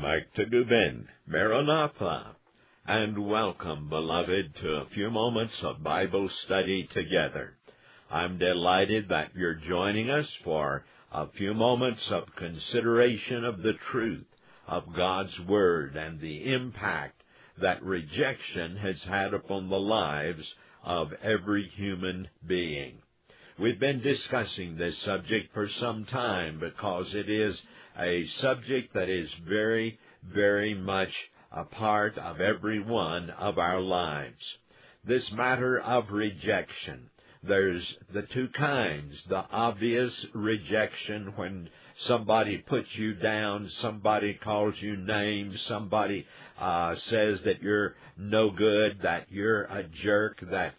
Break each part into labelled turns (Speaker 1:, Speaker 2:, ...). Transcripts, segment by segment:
Speaker 1: Mike Tagubin, Maranatha, and welcome, beloved, to a few moments of Bible study together. I'm delighted that you're joining us for a few moments of consideration of the truth of God's Word and the impact that rejection has had upon the lives of every human being. We've been discussing this subject for some time because it is a subject that is very, very much a part of every one of our lives. This matter of rejection. There's the two kinds. The obvious rejection when somebody puts you down, somebody calls you names, somebody says that you're no good, that you're a jerk, that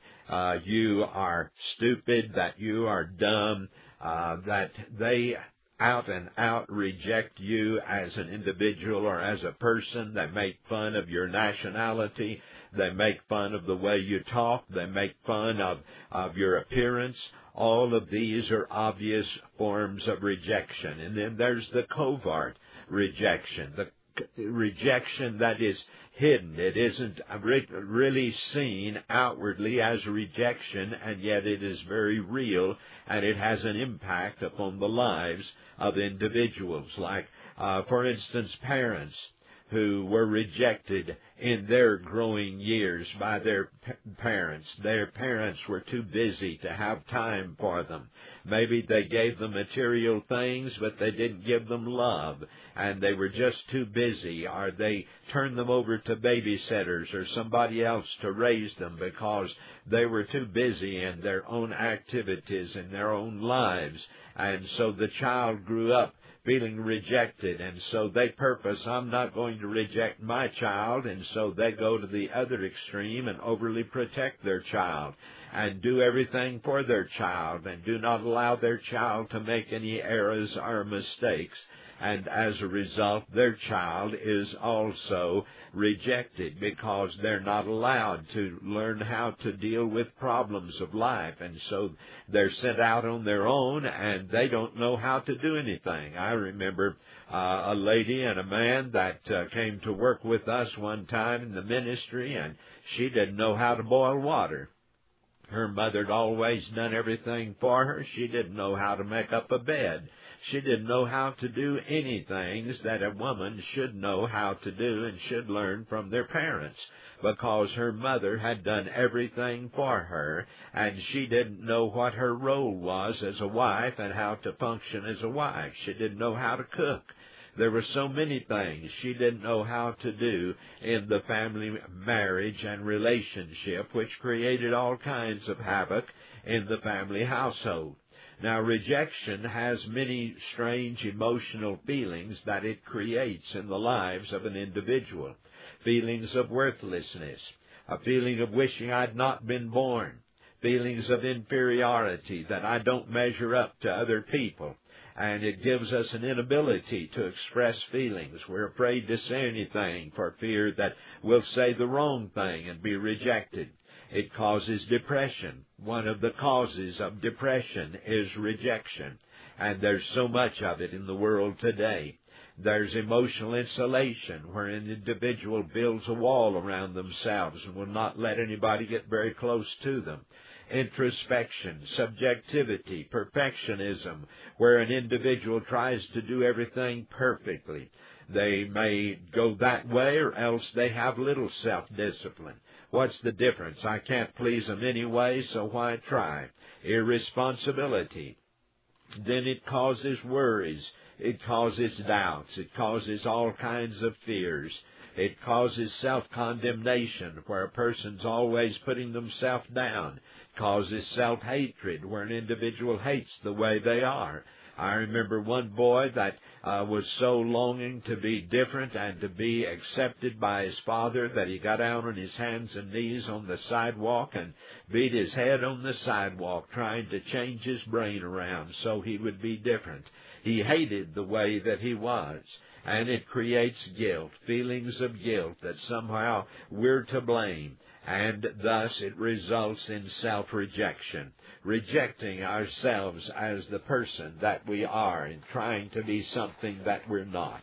Speaker 1: you are stupid, that you are dumb, that they out and out reject you as an individual or as a person. They make fun of your nationality. They make fun of the way you talk. They make fun of your appearance. All of these are obvious forms of rejection. And then there's the covert rejection, the rejection that is hidden. It isn't really seen outwardly as rejection, and yet it is very real, and it has an impact upon the lives of individuals. Like, for instance, parents who were rejected in their growing years by their parents. Their parents were too busy to have time for them. Maybe they gave them material things, but they didn't give them love, and they were just too busy, or they turned them over to babysitters or somebody else to raise them because they were too busy in their own activities in their own lives. And so the child grew up feeling rejected, and so they purpose, I'm not going to reject my child, and so they go to the other extreme and overly protect their child and do everything for their child and do not allow their child to make any errors or mistakes. And as a result, their child is also rejected because they're not allowed to learn how to deal with problems of life. And so they're sent out on their own, and they don't know how to do anything. I remember a lady and a man that came to work with us one time in the ministry, and she didn't know how to boil water. Her mother had always done everything for her. She didn't know how to make up a bed. She didn't know how to do anything that a woman should know how to do and should learn from their parents, because her mother had done everything for her, and she didn't know what her role was as a wife and how to function as a wife. She didn't know how to cook. There were so many things she didn't know how to do in the family marriage and relationship, which created all kinds of havoc in the family household. Now, rejection has many strange emotional feelings that it creates in the lives of an individual. Feelings of worthlessness, a feeling of wishing I'd not been born, feelings of inferiority, that I don't measure up to other people. And it gives us an inability to express feelings. We're afraid to say anything for fear that we'll say the wrong thing and be rejected. It causes depression. One of the causes of depression is rejection, and there's so much of it in the world today. There's emotional insulation, where an individual builds a wall around themselves and will not let anybody get very close to them. Introspection, subjectivity, perfectionism, where an individual tries to do everything perfectly. They may go that way, or else they have little self-discipline. What's the difference? I can't please them anyway, so why try? Irresponsibility. Then it causes worries. It causes doubts. It causes all kinds of fears. It causes self-condemnation, where a person's always putting themselves down. It causes self-hatred, where an individual hates the way they are. I remember one boy that was so longing to be different and to be accepted by his father that he got down on his hands and knees on the sidewalk and beat his head on the sidewalk, trying to change his brain around so he would be different. He hated the way that he was, and it creates guilt, feelings of guilt that somehow we're to blame. And thus it results in self-rejection, rejecting ourselves as the person that we are and trying to be something that we're not.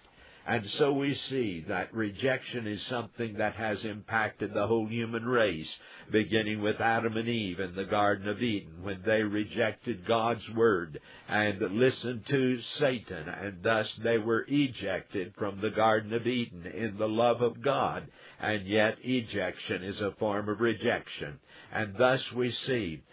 Speaker 1: And so we see that rejection is something that has impacted the whole human race, beginning with Adam and Eve in the Garden of Eden, when they rejected God's word and listened to Satan, and thus they were ejected from the Garden of Eden in the love of God. And yet ejection is a form of rejection. And thus we see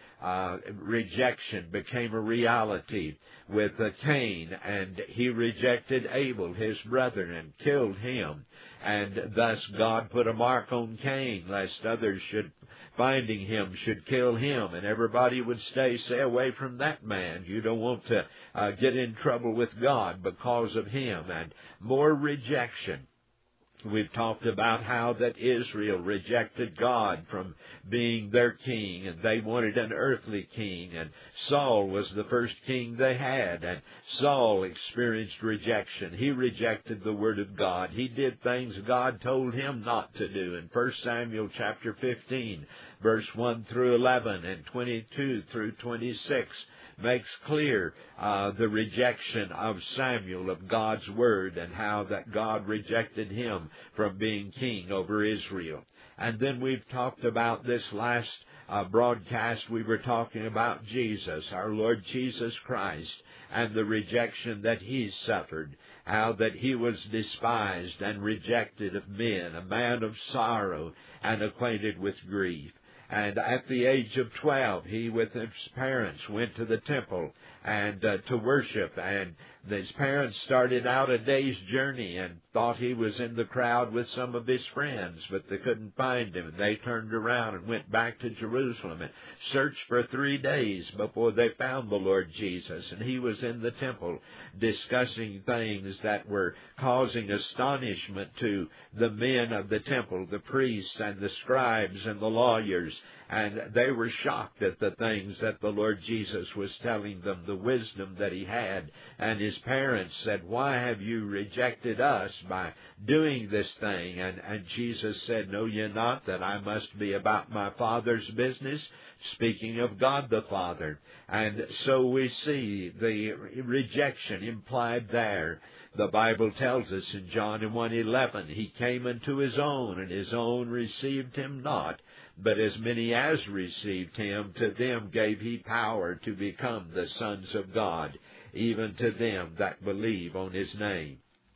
Speaker 1: rejection became a reality with Cain, and he rejected Abel, his brother, and killed him. And thus God put a mark on Cain, lest others finding him should kill him, and everybody would stay away from that man. You don't want to get in trouble with God because of him. And more rejection. We've talked about how that Israel rejected God from being their king, and they wanted an earthly king, and Saul was the first king they had, and Saul experienced rejection. He rejected the word of God. He did things God told him not to do. In 1 Samuel chapter 15, verse 1 through 11, and 22 through 26, makes clear the rejection of Samuel of God's word, and how that God rejected him from being king over Israel. And then we've talked about this last broadcast, we were talking about Jesus, our Lord Jesus Christ, and the rejection that he suffered, how that he was despised and rejected of men, a man of sorrow and acquainted with grief. And at the age of 12, he with his parents went to the temple and to worship. And his parents started out a day's journey and thought he was in the crowd with some of his friends, but they couldn't find him. And they turned around and went back to Jerusalem and searched for 3 days before they found the Lord Jesus. And he was in the temple discussing things that were causing astonishment to the men of the temple, the priests and the scribes and the lawyers. And they were shocked at the things that the Lord Jesus was telling them, the wisdom that he had. And his parents said, "Why have you rejected us by doing this thing?" And Jesus said, "Know ye not that I must be about my Father's business?" Speaking of God the Father. And so we see the rejection implied there. The Bible tells us in John 1:11, he came unto his own, and his own received him not. But as many as received him, to them gave he power to become the sons of God, even to them that believe on his name.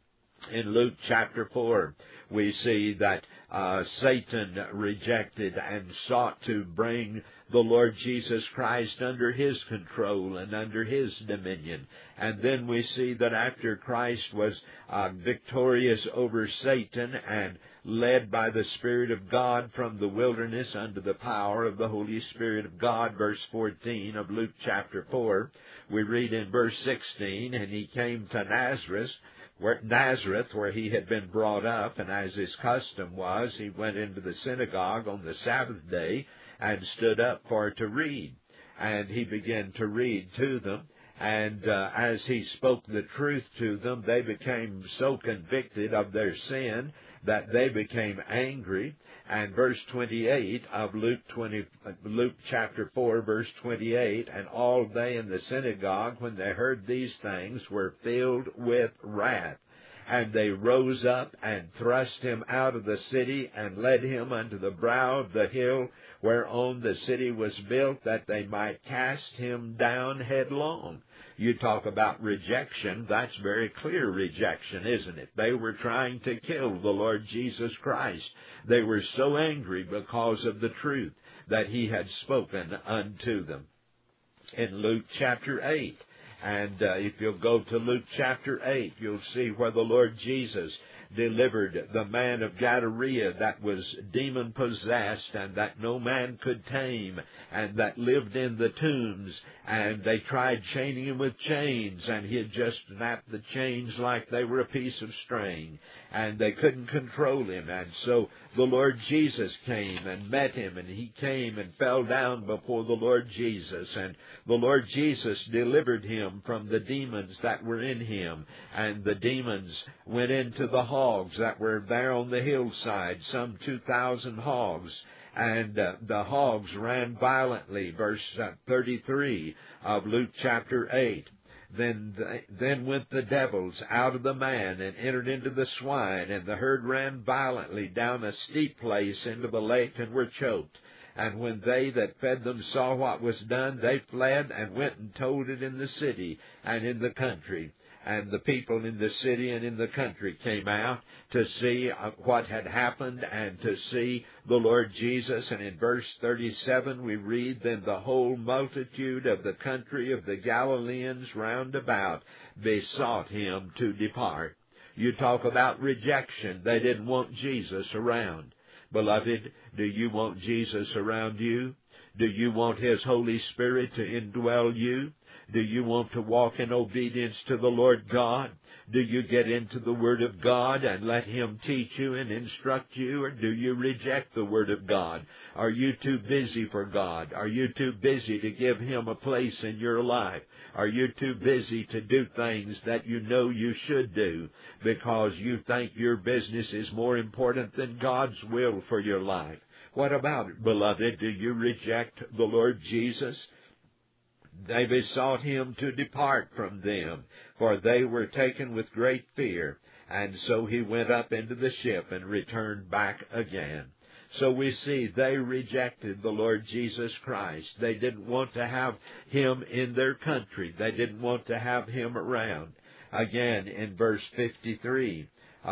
Speaker 1: In Luke chapter 4, we see that Satan rejected and sought to bring the Lord Jesus Christ under his control and under his dominion. And then we see that after Christ was victorious over Satan and led by the Spirit of God from the wilderness under the power of the Holy Spirit of God, verse 14 of Luke chapter 4, we read in verse 16, "And he came to Nazareth, where he had been brought up, and as his custom was, he went into the synagogue on the Sabbath day and stood up for to read. And he began to read to them. And as he spoke the truth to them, they became so convicted of their sin that they became angry. And verse 28 of Luke chapter 4, verse 28, "And all they in the synagogue, when they heard these things, were filled with wrath. And they rose up and thrust him out of the city, and led him unto the brow of the hill whereon the city was built, that they might cast him down headlong." You talk about rejection, that's very clear rejection, isn't it? They were trying to kill the Lord Jesus Christ. They were so angry because of the truth that he had spoken unto them. In Luke chapter 8, and if you'll go to Luke chapter 8, you'll see where the Lord Jesus delivered the man of Gadara that was demon-possessed and that no man could tame, and that lived in the tombs. And they tried chaining him with chains, and he had just snapped the chains like they were a piece of string, and they couldn't control him. And so the Lord Jesus came and met him, and he came and fell down before the Lord Jesus, and the Lord Jesus delivered him from the demons that were in him. And the demons went into the hogs that were there on the hillside, some 2,000 hogs. And the hogs ran violently, verse 33 of Luke chapter 8. Then went the devils out of the man, and entered into the swine, and the herd ran violently down a steep place into the lake, and were choked. And when they that fed them saw what was done, they fled, and went and told it in the city and in the country. And the people in the city and in the country came out to see what had happened, and to see the Lord Jesus. And in verse 37 we read, Then the whole multitude of the country of the Galileans round about besought him to depart. You talk about rejection. They didn't want Jesus around. Beloved, do you want Jesus around you? Do you want His Holy Spirit to indwell you? Do you want to walk in obedience to the Lord God? Do you get into the Word of God and let Him teach you and instruct you, or do you reject the Word of God? Are you too busy for God? Are you too busy to give Him a place in your life? Are you too busy to do things that you know you should do because you think your business is more important than God's will for your life? What about it, beloved? Do you reject the Lord Jesus? They besought him to depart from them, for they were taken with great fear. And so he went up into the ship and returned back again. So we see they rejected the Lord Jesus Christ. They didn't want to have Him in their country. They didn't want to have Him around. Again, in verse 53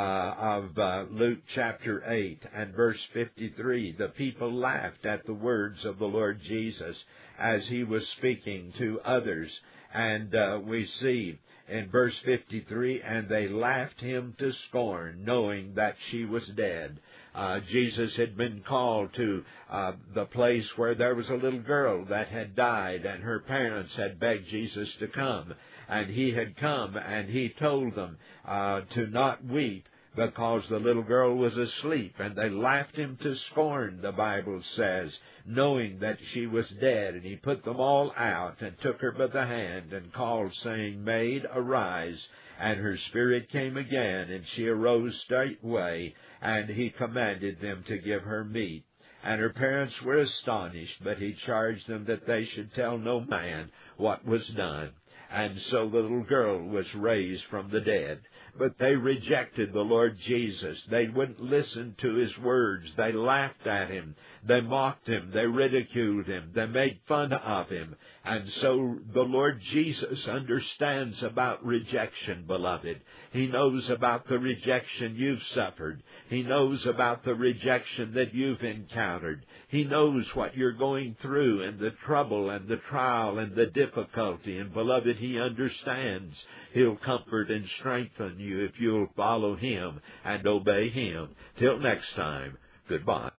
Speaker 1: of Luke chapter 8 and verse 53, the people laughed at the words of the Lord Jesus as He was speaking to others. And we see in verse 53, and they laughed Him to scorn, knowing that she was dead. Jesus had been called to the place where there was a little girl that had died, and her parents had begged Jesus to come. And He had come, and He told them to not weep, because the little girl was asleep. And they laughed Him to scorn, the Bible says, knowing that she was dead. And He put them all out, and took her by the hand, and called, saying, Maid, arise. And her spirit came again, and she arose straightway, and He commanded them to give her meat. And her parents were astonished, but He charged them that they should tell no man what was done. And so the little girl was raised from the dead. But they rejected the Lord Jesus. They wouldn't listen to His words. They laughed at Him. They mocked Him. They ridiculed Him. They made fun of Him. And so the Lord Jesus understands about rejection, beloved. He knows about the rejection you've suffered. He knows about the rejection that you've encountered. He knows what you're going through, and the trouble and the trial and the difficulty. And beloved, He understands. He'll comfort and strengthen you if you'll follow Him and obey Him. Till next time, goodbye.